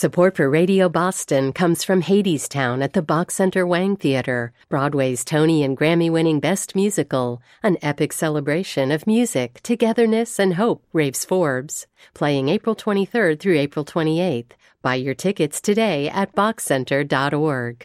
Support for Radio Boston comes from Hadestown at the Bach Center Wang Theater, Broadway's Tony and Grammy-winning Best Musical, an epic celebration of music, togetherness, and hope, raves Forbes. Playing April 23rd through April 28th. Buy your tickets today at bachcenter.org.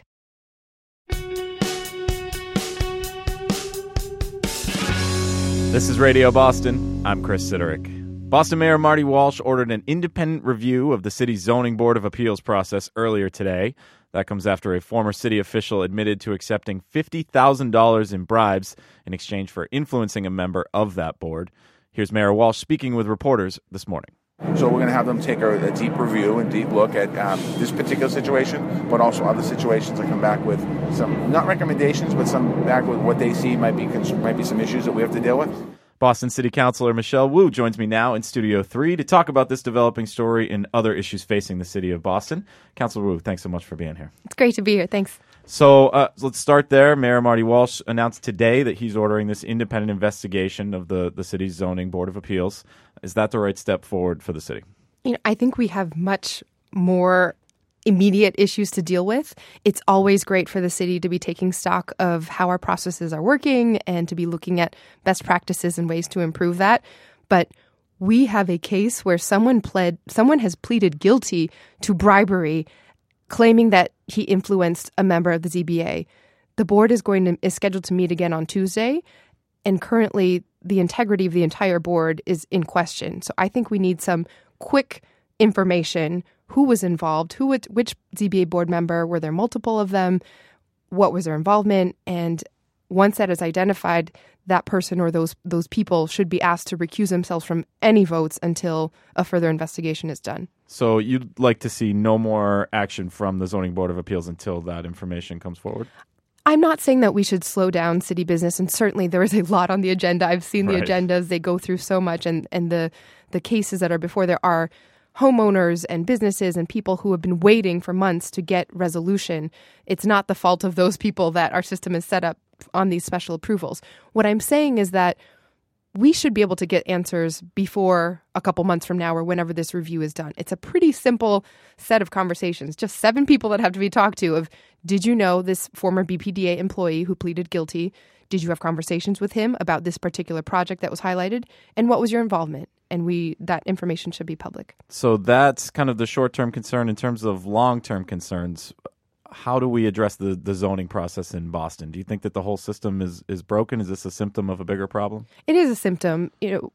This is Radio Boston. I'm Chris Siderick. Boston Mayor Marty Walsh ordered an independent review of the city's zoning board of appeals process earlier today. That comes after a former city official admitted to accepting $50,000 in bribes in exchange for influencing a member of that board. Here's Mayor Walsh speaking with reporters this morning. So we're going to have them take a deep review and deep look at this particular situation, but also other situations, and come back with some, not recommendations, but some back with what they see might be some issues that we have to deal with. Boston City Councilor Michelle Wu joins me now in Studio 3 to talk about this developing story and other issues facing the city of Boston. Councilor Wu, thanks so much for being here. It's great to be here. Thanks. So let's start there. Mayor Marty Walsh announced today that he's ordering this independent investigation of the city's zoning board of appeals. Is that the right step forward for the city? I think we have much more immediate issues to deal with. It's always great for the city to be taking stock of how our processes are working and to be looking at best practices and ways to improve that. But we have a case where someone has pleaded guilty to bribery, claiming that he influenced a member of the ZBA. The board is scheduled to meet again on Tuesday, and currently the integrity of the entire board is in question. So I think we need some quick information. Who was involved? Which ZBA board member? Were there multiple of them? What was their involvement? And once that is identified, that person or those people should be asked to recuse themselves from any votes until a further investigation is done. So you'd like to see no more action from the Zoning Board of Appeals until that information comes forward? I'm not saying that we should slow down city business, and certainly there is a lot on the agenda. I've seen the agendas. They go through so much, and the cases that are before there are homeowners and businesses and people who have been waiting for months to get resolution. It's not the fault of those people that our system is set up on these special approvals. What I'm saying is that we should be able to get answers before a couple months from now or whenever this review is done. It's a pretty simple set of conversations, just 7 people that have to be talked to of, did you know this former BPDA employee who pleaded guilty? Did you have conversations with him about this particular project that was highlighted? And what was your involvement? And that information should be public. So that's kind of the short-term concern. In terms of long-term concerns, how do we address the zoning process in Boston? Do you think that the whole system is broken? Is this a symptom of a bigger problem? It is a symptom.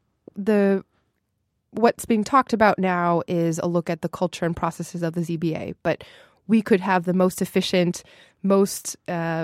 What's being talked about now is a look at the culture and processes of the ZBA. But we could have the most efficient, most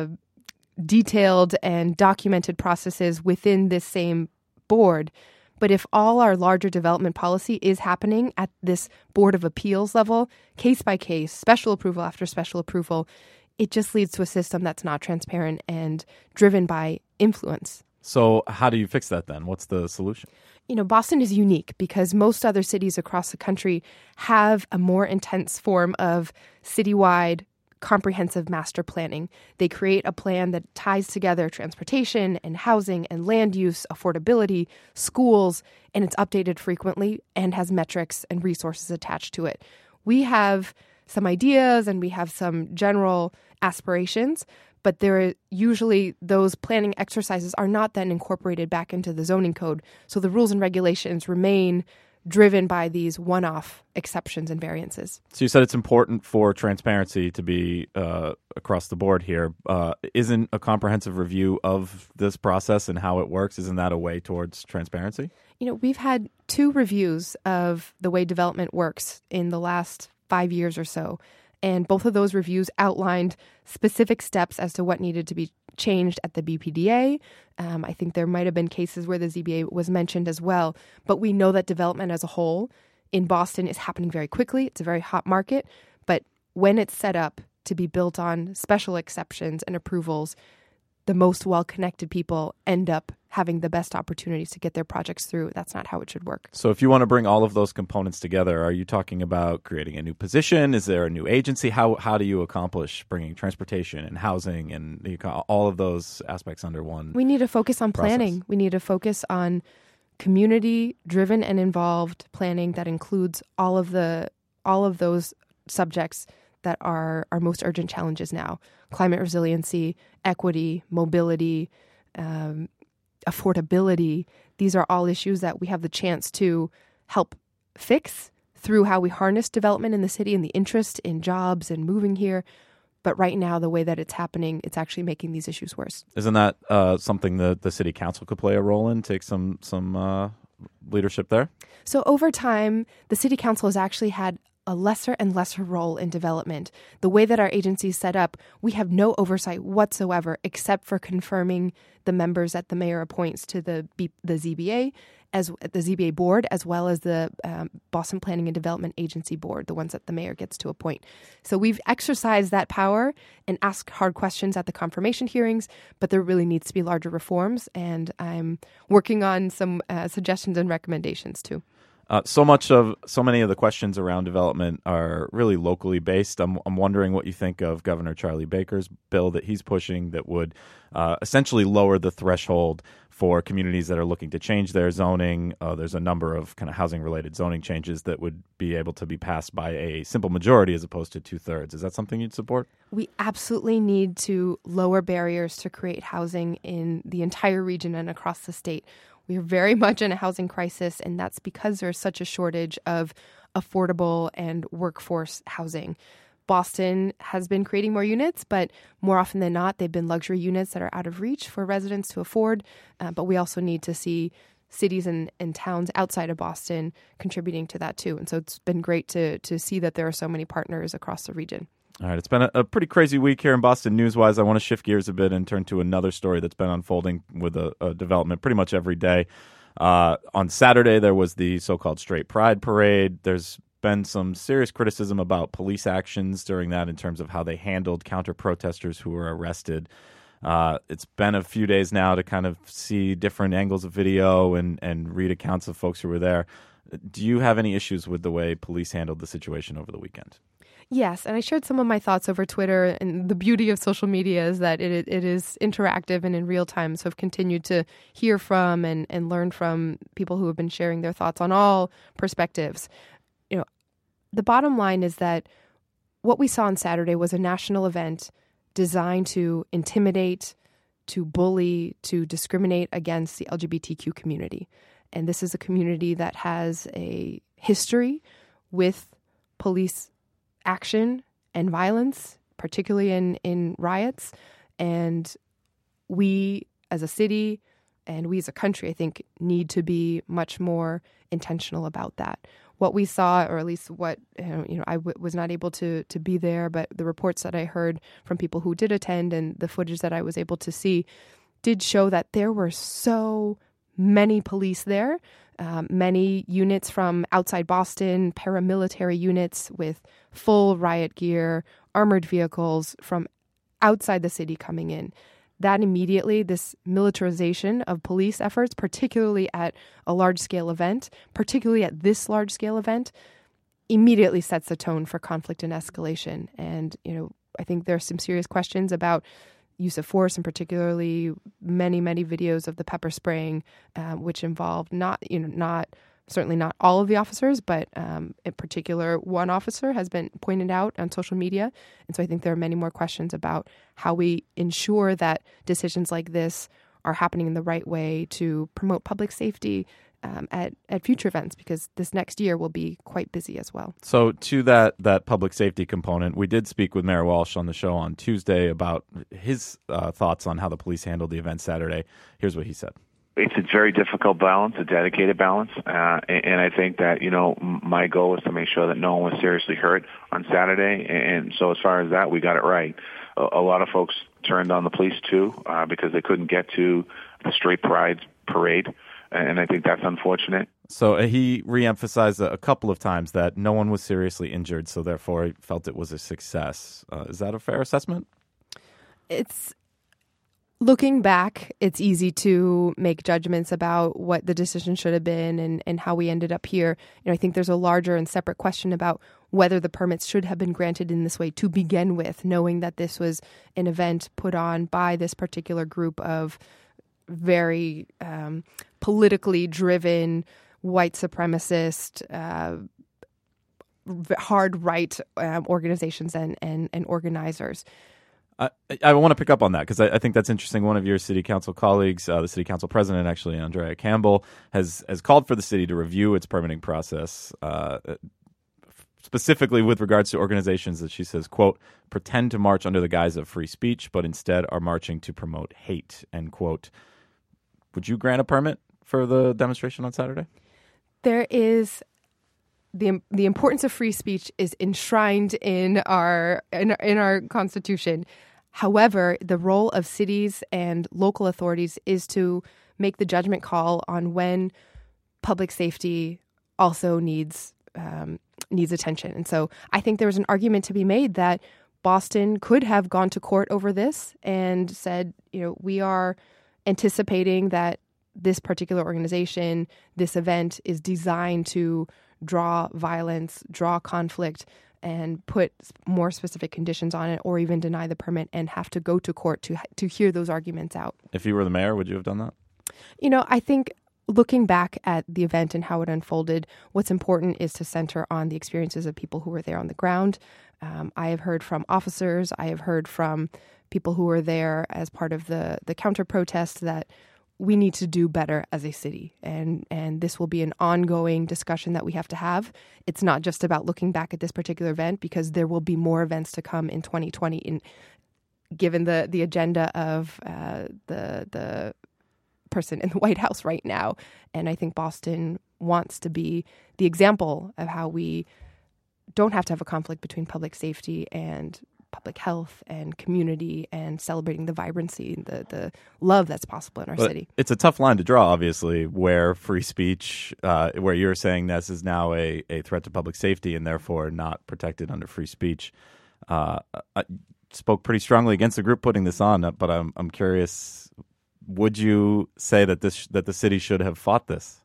detailed and documented processes within this same board. But if all our larger development policy is happening at this Board of Appeals level, case by case, special approval after special approval, it just leads to a system that's not transparent and driven by influence. So how do you fix that then? What's the solution? Boston is unique because most other cities across the country have a more intense form of citywide comprehensive master planning. They create a plan that ties together transportation and housing and land use, affordability, schools, and it's updated frequently and has metrics and resources attached to it. We have some ideas and we have some general aspirations, but usually those planning exercises are not then incorporated back into the zoning code. So the rules and regulations remain driven by these one-off exceptions and variances. So you said it's important for transparency to be across the board here. Isn't a comprehensive review of this process and how it works, isn't that a way towards transparency? We've had 2 reviews of the way development works in the last 5 years or so. And both of those reviews outlined specific steps as to what needed to be changed at the BPDA. I think there might have been cases where the ZBA was mentioned as well. But we know that development as a whole in Boston is happening very quickly. It's a very hot market. But when it's set up to be built on special exceptions and approvals, the most well-connected people end up having the best opportunities to get their projects through. That's not how it should work. So if you want to bring all of those components together, are you talking about creating a new position? Is there a new agency? How do you accomplish bringing transportation and housing and all of those aspects under one? We need to focus on planning. Process. We need to focus on community-driven and involved planning that includes all of those subjects that are our most urgent challenges now: climate resiliency, equity, mobility, affordability. These are all issues that we have the chance to help fix through how we harness development in the city and the interest in jobs and moving here. But right now, the way that it's happening, it's actually making these issues worse. Isn't that something that the city council could play a role in, take some leadership there? So over time, the city council has actually had a lesser and lesser role in development. The way that our agency is set up, we have no oversight whatsoever except for confirming the members that the mayor appoints to the ZBA, as the ZBA board, as well as the Boston Planning and Development Agency board, the ones that the mayor gets to appoint. So we've exercised that power and asked hard questions at the confirmation hearings, but there really needs to be larger reforms, and I'm working on some suggestions and recommendations too. So many of the questions around development are really locally based. I'm wondering what you think of Governor Charlie Baker's bill that he's pushing that would essentially lower the threshold for communities that are looking to change their zoning. There's a number of kind of housing-related zoning changes that would be able to be passed by a simple majority as opposed to 2/3. Is that something you'd support? We absolutely need to lower barriers to create housing in the entire region and across the state. We are very much in a housing crisis, and that's because there's such a shortage of affordable and workforce housing. Boston has been creating more units, but more often than not, they've been luxury units that are out of reach for residents to afford. But we also need to see cities and towns outside of Boston contributing to that too. And so it's been great to see that there are so many partners across the region. All right, it's been a pretty crazy week here in Boston news-wise. I want to shift gears a bit and turn to another story that's been unfolding with a development pretty much every day. On Saturday, there was the so-called Straight Pride Parade. There's been some serious criticism about police actions during that in terms of how they handled counter-protesters who were arrested. It's been a few days now to kind of see different angles of video and read accounts of folks who were there. Do you have any issues with the way police handled the situation over the weekend? Yes, and I shared some of my thoughts over Twitter, and the beauty of social media is that it is interactive and in real time, so I've continued to hear from and learn from people who have been sharing their thoughts on all perspectives. You know, the bottom line is that what we saw on Saturday was a national event designed to intimidate, to bully, to discriminate against the LGBTQ community. And this is a community that has a history with police action and violence, particularly in riots. And we as a city and we as a country, I think, need to be much more intentional about that. What we saw, or at least what, I was not able to be there, but the reports that I heard from people who did attend and the footage that I was able to see did show that there were so many police there. Many units from outside Boston, paramilitary units with full riot gear, armored vehicles from outside the city coming in. That immediately, this militarization of police efforts, particularly at a large-scale event, particularly at this large-scale event, immediately sets the tone for conflict and escalation. And, I think there are some serious questions about use of force, and particularly many videos of the pepper spraying, which involved certainly not all of the officers, but in particular, one officer has been pointed out on social media. And so I think there are many more questions about how we ensure that decisions like this are happening in the right way to promote public safety at future events, because this next year will be quite busy as well. So to that public safety component, we did speak with Mayor Walsh on the show on Tuesday about his thoughts on how the police handled the event Saturday. Here's what he said. It's a very difficult balance, a dedicated balance, and I think that, my goal was to make sure that no one was seriously hurt on Saturday, and so as far as that, we got it right. A lot of folks turned on the police, too, because they couldn't get to the Straight Pride Parade, and I think that's unfortunate. So he reemphasized a couple of times that no one was seriously injured, so therefore he felt it was a success. Is that a fair assessment? Looking back, it's easy to make judgments about what the decision should have been and how we ended up here. I think there's a larger and separate question about whether the permits should have been granted in this way to begin with, knowing that this was an event put on by this particular group of very politically driven, white supremacist, hard right organizations and organizers. I want to pick up on that because I think that's interesting. One of your city council colleagues, the city council president, actually, Andrea Campbell, has called for the city to review its permitting process, specifically with regards to organizations that she says, quote, pretend to march under the guise of free speech, but instead are marching to promote hate, end quote. Would you grant a permit for the demonstration on Saturday? There is the importance of free speech is enshrined in our Constitution. However, the role of cities and local authorities is to make the judgment call on when public safety also needs attention. And so I think there was an argument to be made that Boston could have gone to court over this and said, we are anticipating that this particular organization, this event is designed to draw violence, draw conflict, and put more specific conditions on it, or even deny the permit and have to go to court to hear those arguments out. If you were the mayor, would you have done that? I think looking back at the event and how it unfolded, what's important is to center on the experiences of people who were there on the ground. I have heard from officers, I have heard from people who were there as part of the counter-protest that we need to do better as a city. And this will be an ongoing discussion that we have to have. It's not just about looking back at this particular event, because there will be more events to come in 2020 given the agenda of the person in the White House right now. And I think Boston wants to be the example of how we don't have to have a conflict between public safety and public health and community and celebrating the vibrancy and the love that's possible in our city. It's a tough line to draw, obviously, where free speech, where you're saying this is now a threat to public safety and therefore not protected under free speech. I spoke pretty strongly against the group putting this on, but I'm curious, would you say that the city should have fought this?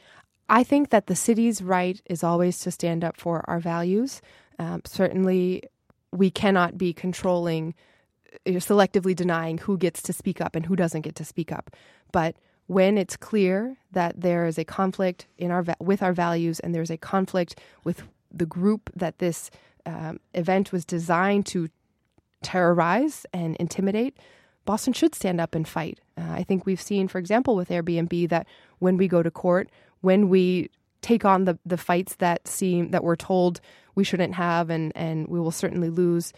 I think that the city's right is always to stand up for our values. Certainly, we cannot be controlling, selectively denying who gets to speak up and who doesn't get to speak up. But when it's clear that there is a conflict with our values and there's a conflict with the group that this event was designed to terrorize and intimidate, Boston should stand up and fight. I think we've seen, for example, with Airbnb, that when we go to court, when we take on the fights that we're told we shouldn't have, and we will certainly lose,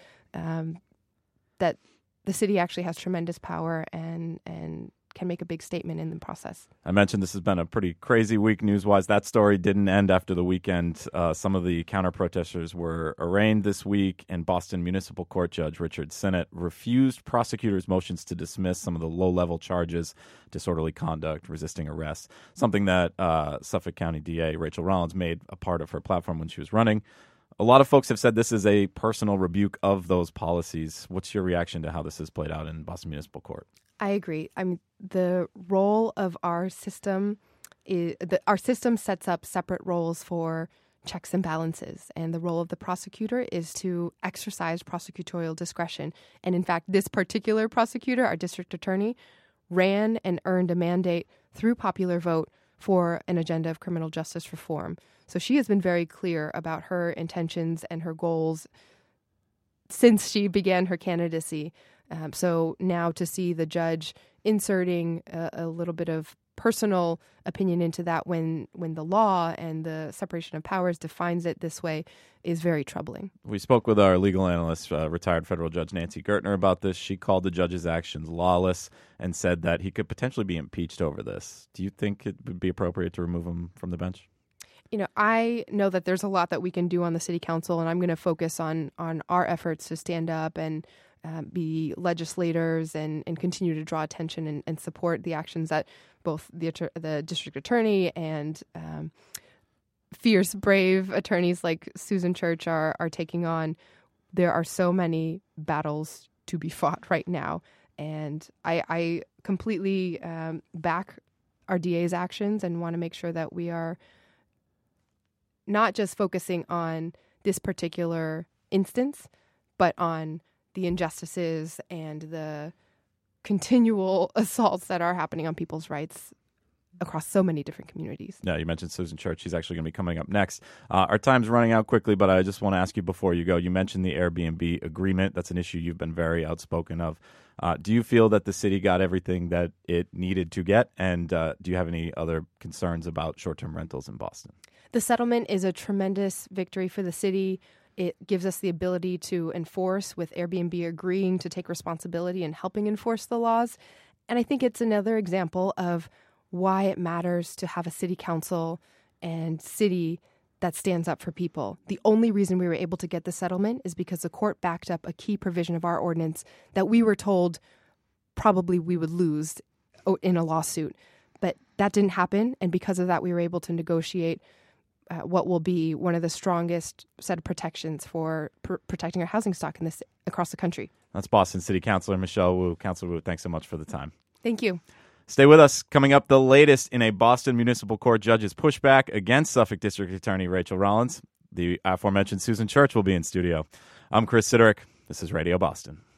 that the city actually has tremendous power and can make a big statement in the process. I mentioned this has been a pretty crazy week news-wise. That story didn't end after the weekend. Some of the counter-protesters were arraigned this week, and Boston Municipal Court Judge Richard Sinnott refused prosecutors' motions to dismiss some of the low-level charges, disorderly conduct, resisting arrest, something that Suffolk County DA Rachel Rollins made a part of her platform when she was running. A lot of folks have said this is a personal rebuke of those policies. What's your reaction to how this has played out in Boston Municipal Court? I agree. I mean, the role of our system our system sets up separate roles for checks and balances, and the role of the prosecutor is to exercise prosecutorial discretion. And in fact, this particular prosecutor, our district attorney, ran and earned a mandate through popular vote for an agenda of criminal justice reform. So she has been very clear about her intentions and her goals since she began her candidacy. So now to see the judge inserting a little bit of personal opinion into that when the law and the separation of powers defines it this way is very troubling. We spoke with our legal analyst, retired federal judge Nancy Gertner, about this. She called the judge's actions lawless and said that he could potentially be impeached over this. Do you think it would be appropriate to remove him from the bench? I know that there's a lot that we can do on the city council, and I'm going to focus on our efforts to stand up and be legislators and continue to draw attention and support the actions that both the district attorney and fierce, brave attorneys like Susan Church are taking on. There are so many battles to be fought right now, and I completely back our DA's actions and want to make sure that we are not just focusing on this particular instance, but on the injustices and the continual assaults that are happening on people's rights across so many different communities. Yeah, you mentioned Susan Church. She's actually going to be coming up next. Our time's running out quickly, but I just want to ask you before you go. You mentioned the Airbnb agreement. That's an issue you've been very outspoken of. Do you feel that the city got everything that it needed to get? And do you have any other concerns about short-term rentals in Boston? The settlement is a tremendous victory for the city. It gives us the ability to enforce, with Airbnb agreeing to take responsibility and helping enforce the laws. And I think it's another example of why it matters to have a city council and city that stands up for people. The only reason we were able to get the settlement is because the court backed up a key provision of our ordinance that we were told probably we would lose in a lawsuit. But that didn't happen, and because of that, we were able to negotiate what will be one of the strongest set of protections for protecting our housing stock in this across the country. That's Boston City Councilor Michelle Wu. Councilor Wu, thanks so much for the time. Thank you. Stay with us. Coming up, the latest in a Boston Municipal Court judge's pushback against Suffolk District Attorney Rachel Rollins. The aforementioned Susan Church will be in studio. I'm Chris Sidorick. This is Radio Boston.